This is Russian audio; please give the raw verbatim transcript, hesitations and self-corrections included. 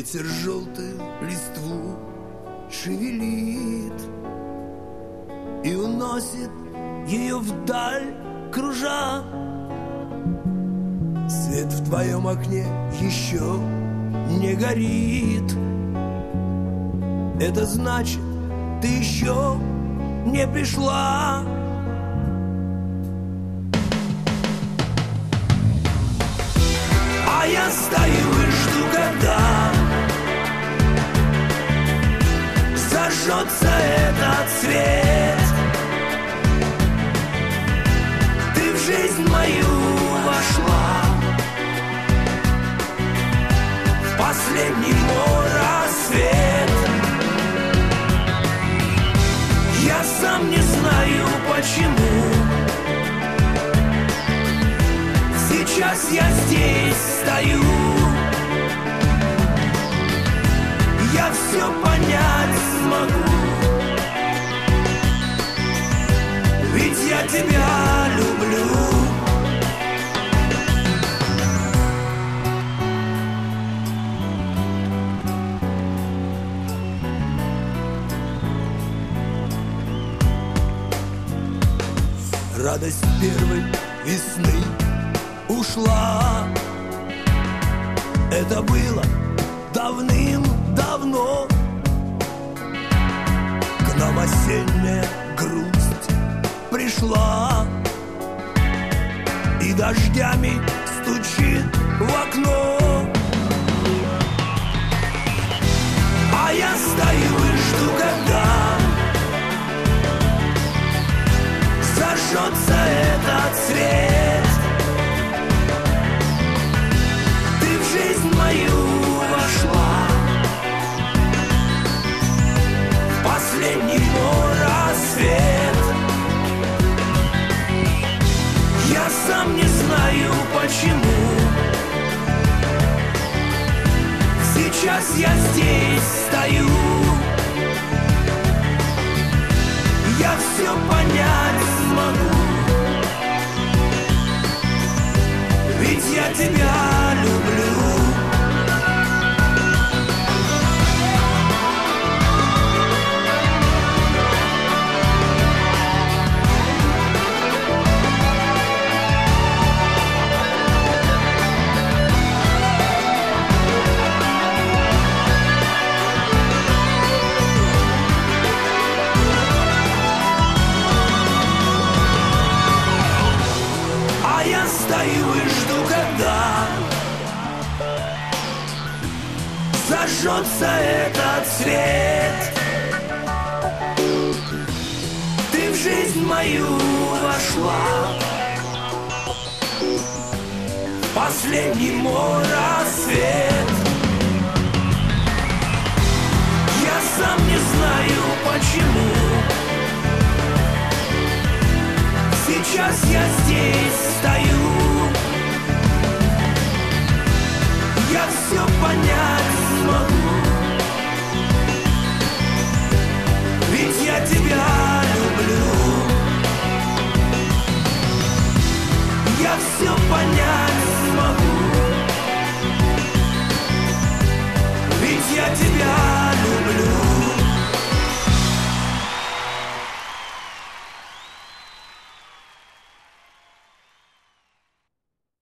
Ветер желтую листву шевелит и уносит ее вдаль, кружа. Свет в твоем окне еще не горит. Это значит, ты еще не пришла. А я стою и жду, когда зажжется этот свет. Ты в жизнь мою вошла, в последний мой рассвет. Я сам не знаю почему. Сейчас я здесь стою. Я все понять смогу, ведь я тебя люблю. Радость первой весны ушла. Это было давным-давно. К нам осенняя грусть пришла и дождями стучит в окно. А я стою и жду, когда зажжется этот свет. Ты в жизнь мою вошла, в последний мой рассвет. Я сам не знаю почему. Сейчас я здесь стою. Я все понять смогу, ведь я тебя люблю. Стою и жду, когда зажжется этот свет. Ты в жизнь мою вошла, последний мой рассвет. Я сам не знаю почему. Сейчас я здесь